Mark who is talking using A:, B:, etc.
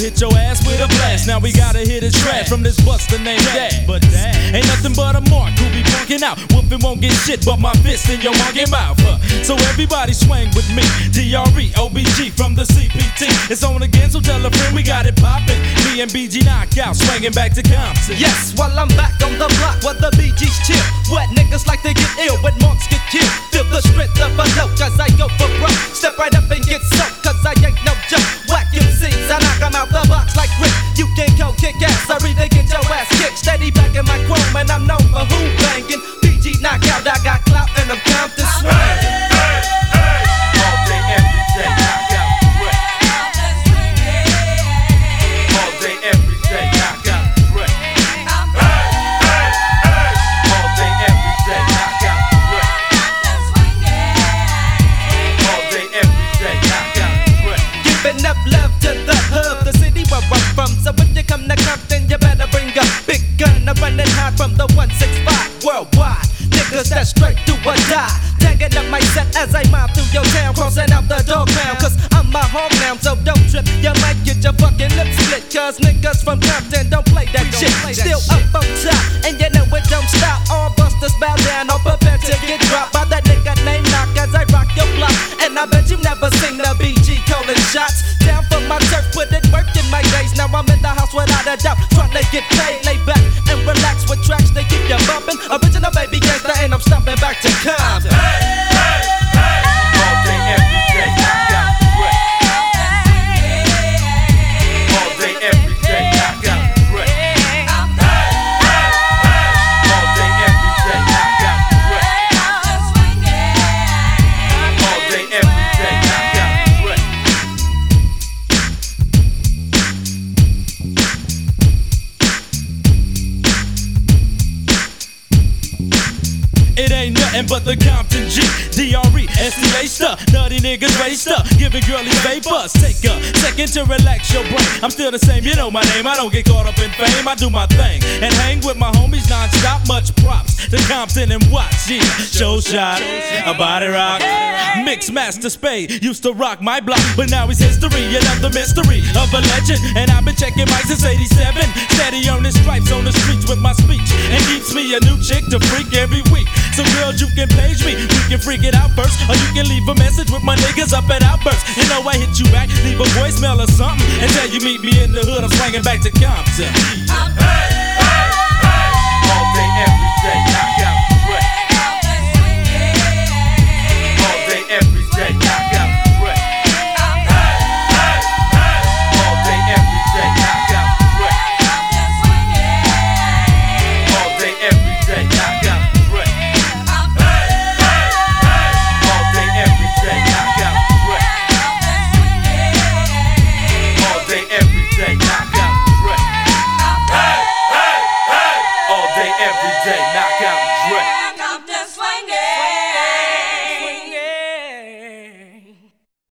A: hit your ass with a blast. Now we gotta hit his trash from this buster named Dad. But Dad ain't nothing but a mark who be punking out. Whooping won't get shit but my fist in your monkey mouth. So everybody swing with me. DRE, OBG from the CPT. It's on again, so tell a friend we got it poppin'. Me and BG Knockout swinging back to Compton.
B: Yes, while I'm back on the block where the BG's chill. Wet niggas like to get ill when marks get killed. Feel the strength of a note cause I go for broke. Step right up and get soaked cause I ain't no joke. Whack MCs, I knock 'em out the box like Rick. You can go kick ass or either get your ass kicked. Steady back in my chrome and I'm known for who banging. BG Knockout, I got clout and I'm Compton swinging.
A: All day, every day, knockout wreck. All day, every day, knockout wreck. All day, every day, knockout wreck. All day, every day, knockout wreck.
B: Giving up love to the hub, the city where I'm from. So when you come to Compton, you better bring a big gun. I'm running high from the 165 worldwide. Niggas that's straight do or die. Tagging up my set as I mob through your town, crossing out the dog pound. Cause I'm my home now, so don't trip. You might get your fucking lips split. Cause niggas from Compton don't play that shit. Still up on top, and you know it don't stop. All busters bow down, all prepared to get dropped by that nigga named Knock as I rock your block. And I bet you never seen the BG calling shots. Down for my turf, put it work in my days. Now I'm in the house without a doubt, trying to get paid, lay back and relax with tracks that keep you bumping. Original baby gangsta, and I'm stopping back to Compton.
A: All day, every day, knockout wreck. All day, every day, knockout wreck. All day, every day, knockout wreck. All day, every day, knockout wreck. It ain't nothing but the Compton G, DRE, STA stuff. Nutty niggas raced up, giving girlies vapors. Take a second to relax your brain. I'm still the same, you know my name. I don't get caught up in fame, I do my thing and hang with my homies non-stop. Much props to Compton and Watts, yeah. Show shot, a body rock. Mix Master Spade used to rock my block, but now it's history, another mystery of a legend. And I've been checking mics since '87. Steady earning stripes on the streets with my speech, and keeps me a new chick to freak every week. So girls, you can page me, we can freak it out first, or you can leave a message with my niggas up at Outburst. You know I hit you back, leave a voicemail or something, and tell you meet me in the hood, I'm swinging back to Compton.